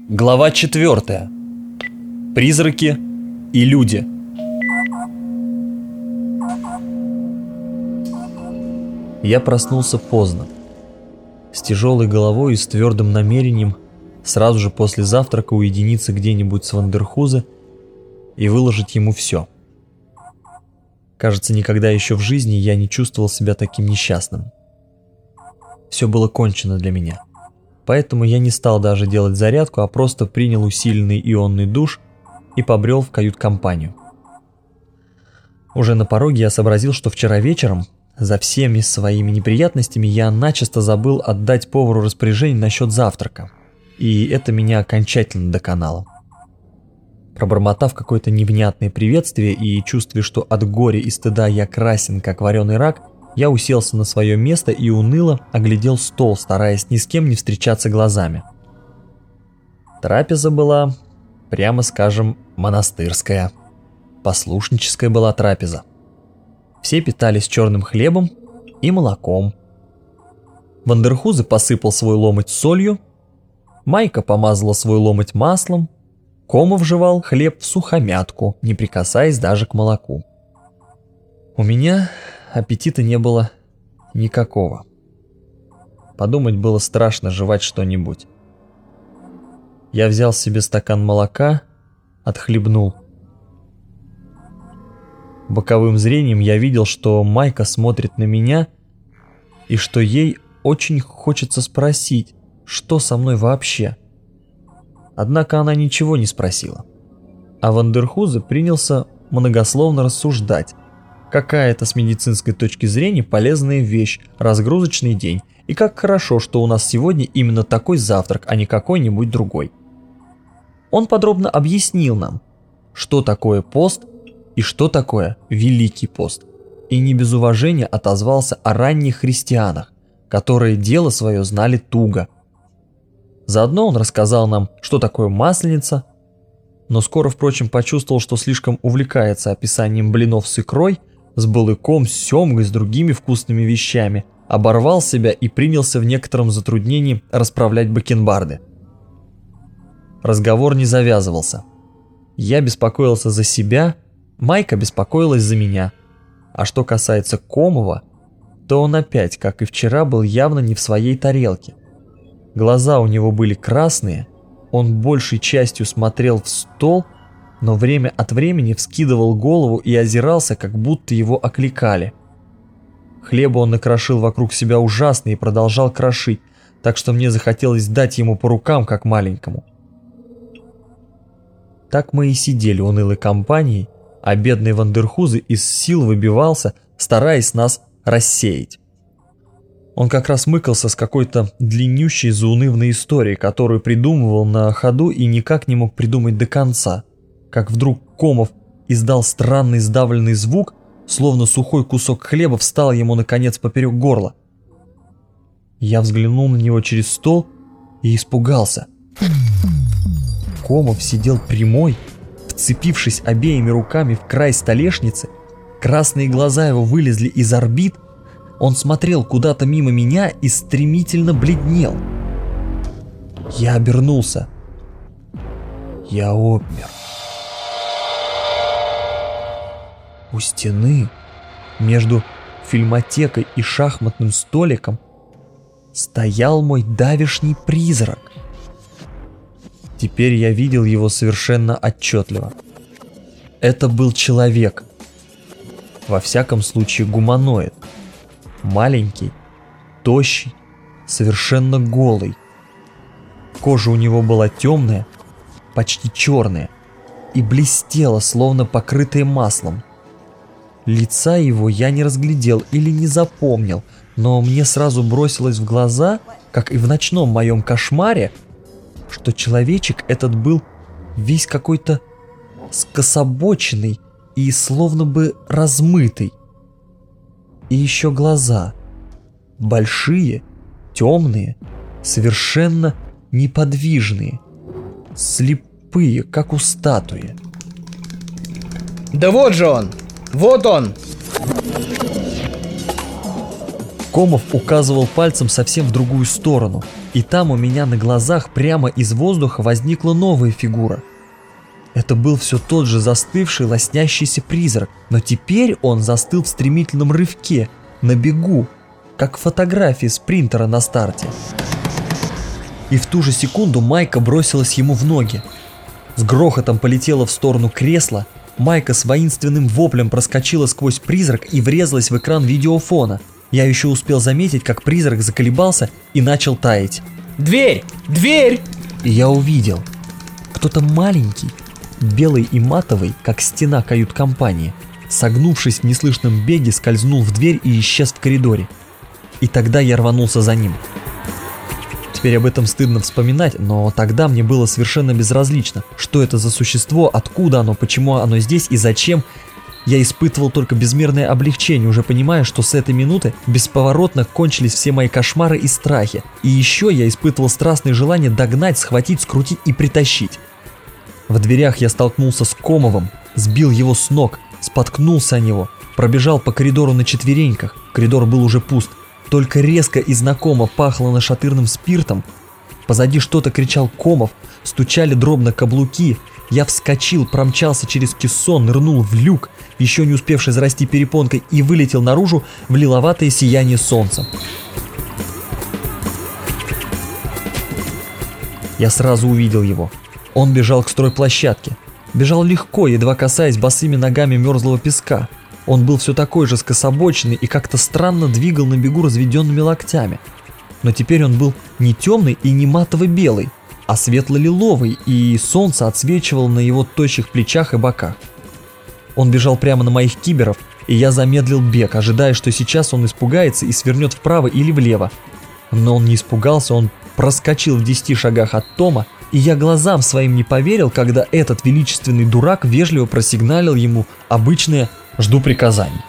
Глава 4. Призраки и люди. Я проснулся поздно, с тяжелой головой и с твердым намерением сразу же после завтрака уединиться где-нибудь с Вандерхузе и выложить ему все. Кажется, никогда еще в жизни я не чувствовал себя таким несчастным. Все было кончено для меня. Поэтому я не стал даже делать зарядку, а просто принял усиленный ионный душ и побрел в кают-компанию. Уже на пороге я сообразил, что вчера вечером, за всеми своими неприятностями, я начисто забыл отдать повару распоряжение насчет завтрака. И это меня окончательно доконало. Пробормотав какое-то невнятное приветствие и чувствуя, что от горя и стыда я красен, как вареный рак, я уселся на свое место и уныло оглядел стол, стараясь ни с кем не встречаться глазами. Трапеза была, прямо скажем, монастырская. Послушническая была трапеза. Все питались черным хлебом и молоком. Вандерхузе посыпал свой ломоть солью, Майка помазала свой ломоть маслом, Комов жевал хлеб в сухомятку, не прикасаясь даже к молоку. У меня аппетита не было никакого. Подумать было страшно жевать что-нибудь. Я взял себе стакан молока, отхлебнул. Боковым зрением я видел, что Майка смотрит на меня и что ей очень хочется спросить, что со мной вообще. Однако она ничего не спросила. А Вандерхузе принялся многословно рассуждать. Какая это с медицинской точки зрения полезная вещь, разгрузочный день, и как хорошо, что у нас сегодня именно такой завтрак, а не какой-нибудь другой. Он подробно объяснил нам, что такое пост и что такое Великий пост, и не без уважения отозвался о ранних христианах, которые дело свое знали туго. Заодно он рассказал нам, что такое масленица, но скоро, впрочем, почувствовал, что слишком увлекается описанием блинов с икрой, с балыком, с семгой, с другими вкусными вещами, оборвал себя и принялся в некотором затруднении расправлять бакенбарды. Разговор не завязывался. Я беспокоился за себя, Майка беспокоилась за меня. А что касается Комова, то он опять, как и вчера, был явно не в своей тарелке. Глаза у него были красные, он большей частью смотрел в стол, но время от времени вскидывал голову и озирался, как будто его окликали. Хлеба он накрошил вокруг себя ужасно и продолжал крошить, так что мне захотелось дать ему по рукам, как маленькому. Так мы и сидели унылой компанией, а бедный Вандерхузе из сил выбивался, стараясь нас рассеять. Он как раз мыкался с какой-то длиннющей заунывной историей, которую придумывал на ходу и никак не мог придумать до конца. Как вдруг Комов издал странный сдавленный звук, словно сухой кусок хлеба встал ему наконец поперек горла. Я взглянул на него через стол и испугался. Комов сидел прямой, вцепившись обеими руками в край столешницы, красные глаза его вылезли из орбит, он смотрел куда-то мимо меня и стремительно бледнел. Я обернулся. Я обмер. У стены, между фильмотекой и шахматным столиком, стоял мой давешний призрак. Теперь я видел его совершенно отчетливо. Это был человек. Во всяком случае гуманоид. Маленький, тощий, совершенно голый. Кожа у него была темная, почти черная, и блестела, словно покрытая маслом. Лица его я не разглядел или не запомнил, но мне сразу бросилось в глаза, как и в ночном моем кошмаре, что человечек этот был весь какой-то скособоченный и словно бы размытый. И еще глаза. Большие, темные, совершенно неподвижные, слепые, как у статуи. Да вот же он! Вот он! Комов указывал пальцем совсем в другую сторону, и там у меня на глазах прямо из воздуха возникла новая фигура. Это был все тот же застывший, лоснящийся призрак, но теперь он застыл в стремительном рывке, на бегу, как фотографии с принтера на старте. И в ту же секунду Майка бросилась ему в ноги. С грохотом полетела в сторону кресла, Майка с воинственным воплем проскочила сквозь призрак и врезалась в экран видеофона. Я еще успел заметить, как призрак заколебался и начал таять. «Дверь! Дверь!» И я увидел. Кто-то маленький, белый и матовый, как стена кают-компании, согнувшись в неслышном беге, скользнул в дверь и исчез в коридоре. И тогда я рванулся за ним. Теперь об этом стыдно вспоминать, но тогда мне было совершенно безразлично, что это за существо, откуда оно, почему оно здесь и зачем. Я испытывал только безмерное облегчение, уже понимая, что с этой минуты бесповоротно кончились все мои кошмары и страхи. И еще я испытывал страстное желание догнать, схватить, скрутить и притащить. В дверях я столкнулся с Комовым, сбил его с ног, споткнулся о него, пробежал по коридору на четвереньках. Коридор был уже пуст, только резко и знакомо пахло нашатырным спиртом. Позади что-то кричал Комов, стучали дробно каблуки. Я вскочил, промчался через кессон, нырнул в люк, еще не успевший зарасти перепонкой, и вылетел наружу в лиловатое сияние солнца. Я сразу увидел его. Он бежал к стройплощадке. Бежал легко, едва касаясь босыми ногами мерзлого песка. Он был все такой же скособоченный и как-то странно двигал на бегу разведенными локтями. Но теперь он был не темный и не матово-белый, а светло-лиловый, и солнце отсвечивало на его тощих плечах и боках. Он бежал прямо на моих киберов, и я замедлил бег, ожидая, что сейчас он испугается и свернет вправо или влево. Но он не испугался, он проскочил в 10 шагах от Тома, и я глазам своим не поверил, когда этот величественный дурак вежливо просигналил ему обычное «жду приказаний».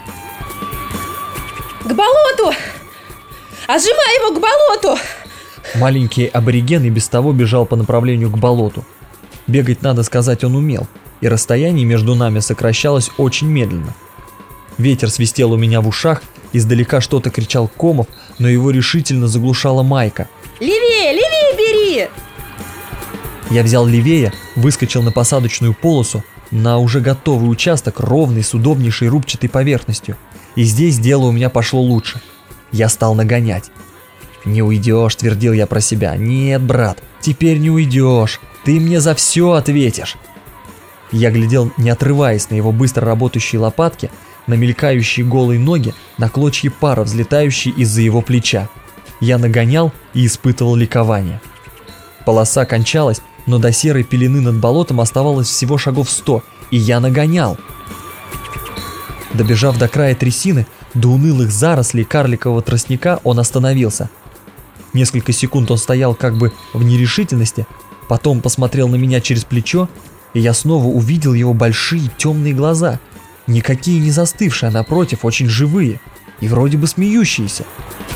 «К болоту! Отжимай его к болоту!» Маленький абориген и без того бежал по направлению к болоту. Бегать, надо сказать, он умел, и расстояние между нами сокращалось очень медленно. Ветер свистел у меня в ушах, издалека что-то кричал Комов, но его решительно заглушала Майка. «Левее, левее бери!» Я взял левее, выскочил на посадочную полосу, на уже готовый участок, ровный, с удобнейшей рубчатой поверхностью. И здесь дело у меня пошло лучше. Я стал нагонять. «Не уйдешь», — твердил я про себя. «Нет, брат, теперь не уйдешь. Ты мне за все ответишь». Я глядел, не отрываясь, на его быстро работающие лопатки, на мелькающие голые ноги, на клочья пара, взлетающие из-за его плеча. Я нагонял и испытывал ликование. Полоса кончалась, но до серой пелены над болотом оставалось всего шагов 100, и я нагонял. Добежав до края трясины, до унылых зарослей карликового тростника, он остановился. Несколько секунд он стоял как бы в нерешительности, потом посмотрел на меня через плечо, и я снова увидел его большие темные глаза, никакие не застывшие, а напротив, очень живые и вроде бы смеющиеся.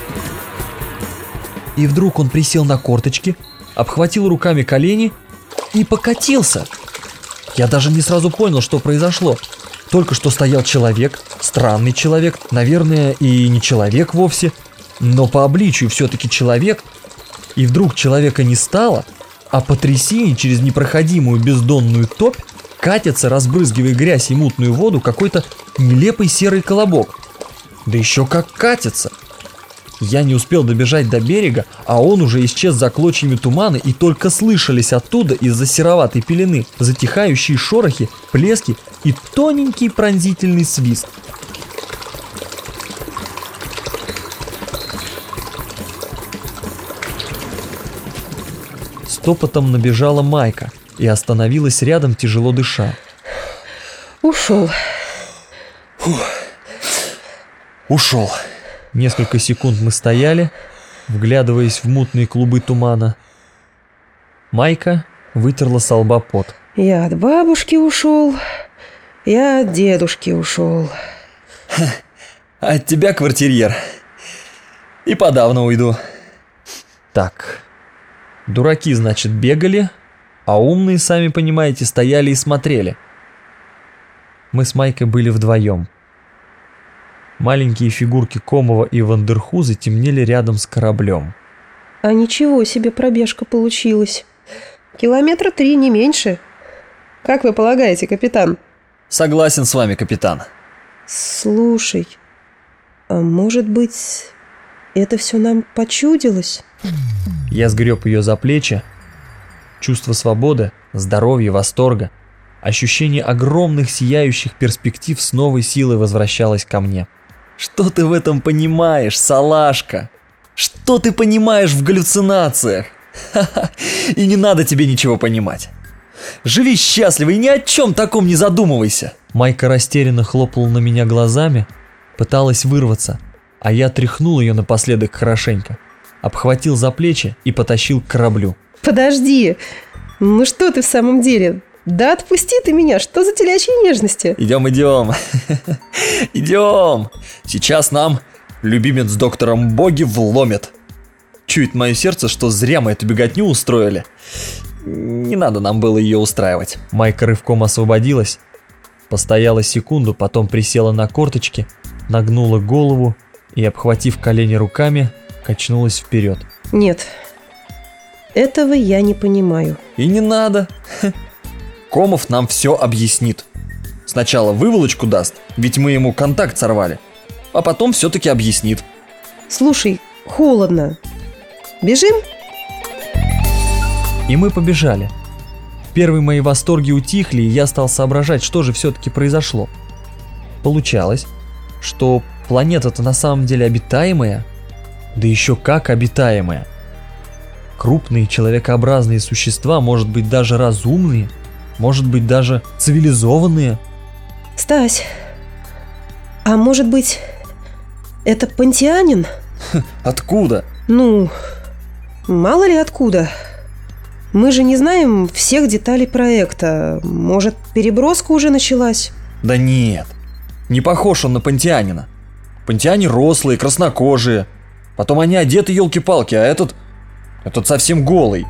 И вдруг он присел на корточки, обхватил руками колени и покатился. Я даже не сразу понял, что произошло. Только что стоял человек, странный человек, наверное, и не человек вовсе, но по обличию все-таки человек. И вдруг человека не стало, а по трясине через непроходимую бездонную топь катится, разбрызгивая грязь и мутную воду, какой-то нелепый серый колобок. Да еще как катится! Я не успел добежать до берега, а он уже исчез за клочьями тумана, и только слышались оттуда из-за сероватой пелены затихающие шорохи, плески и тоненький пронзительный свист. Стопотом набежала Майка и остановилась рядом, тяжело дыша. Ушел. Ушел. Несколько секунд мы стояли, вглядываясь в мутные клубы тумана. Майка вытерла со лба пот. Я от бабушки ушел, я от дедушки ушел. От тебя, квартирьер, и подавно уйду. Так, дураки, значит, бегали, а умные, сами понимаете, стояли и смотрели. Мы с Майкой были вдвоем. Маленькие фигурки Комова и Вандерхуза темнели рядом с кораблем. А ничего себе пробежка получилась. 3 километра, не меньше. Как вы полагаете, капитан? Согласен с вами, капитан. Слушай, а может быть, это все нам почудилось? Я сгреб ее за плечи. Чувство свободы, здоровья, восторга, ощущение огромных сияющих перспектив с новой силой возвращалось ко мне. Что ты в этом понимаешь, салашка? Что ты понимаешь в галлюцинациях? Ха-ха, и не надо тебе ничего понимать. Живи счастливо и ни о чем таком не задумывайся. Майка растерянно хлопала на меня глазами, пыталась вырваться, а я тряхнул ее напоследок хорошенько, обхватил за плечи и потащил к кораблю. Подожди, ну что ты в самом деле? Да отпусти ты меня, что за телячьи нежности? Идем. Идем. Сейчас нам любимец доктором Боги вломит. Чует мое сердце, что зря мы эту беготню устроили. Не надо нам было ее устраивать. Майка рывком освободилась, постояла секунду, потом присела на корточки, нагнула голову и, обхватив колени руками, качнулась вперед. Нет, этого я не понимаю. И не надо. Комов нам все объяснит. Сначала выволочку даст, ведь мы ему контакт сорвали, а потом все-таки объяснит. Слушай, холодно. Бежим? И мы побежали. Первые мои восторги утихли, и я стал соображать, что же все-таки произошло. Получалось, что планета-то на самом деле обитаемая, да еще как обитаемая. Крупные человекообразные существа, может быть даже разумные, может быть даже цивилизованные. Стась, а может быть, это пантеанин? Откуда? Ну, мало ли откуда. Мы же не знаем всех деталей проекта. Может, переброска уже началась? Да нет, не похож он на пантеанина. Пантеане рослые, краснокожие. Потом они одеты, елки-палки, а этот совсем голый.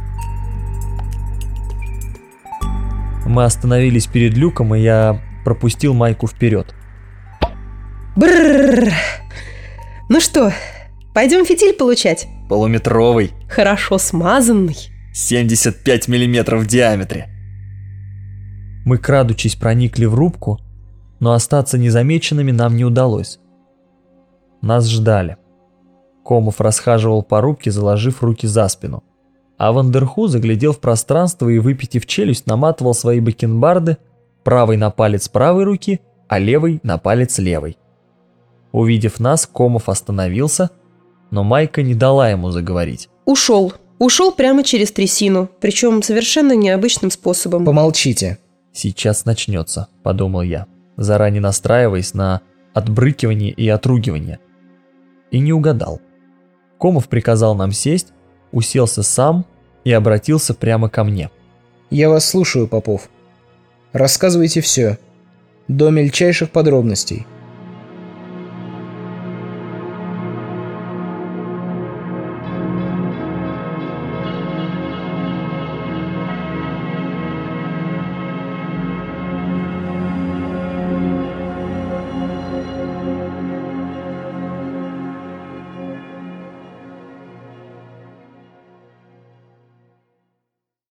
Мы остановились перед люком, и я пропустил Майку вперед. Брррррр. Ну что, пойдем фитиль получать? Полуметровый, Хорошо смазанный. 75 миллиметров в диаметре. Мы, крадучись, проникли в рубку, но остаться незамеченными нам не удалось. Нас ждали. Комов расхаживал по рубке, заложив руки за спину, а Вандерху заглядел в пространство и, выпитив челюсть, наматывал свои бакенбарды правой на палец правой руки, а левой на палец левой. Увидев нас, Комов остановился, но Майка не дала ему заговорить. Ушел прямо через трясину, причем совершенно необычным способом. Помолчите. «Сейчас начнется», — подумал я, заранее настраиваясь на отбрыкивание и отругивание. И не угадал. Комов приказал нам сесть, уселся сам и обратился прямо ко мне. Я вас слушаю, Попов. Рассказывайте все. До мельчайших подробностей.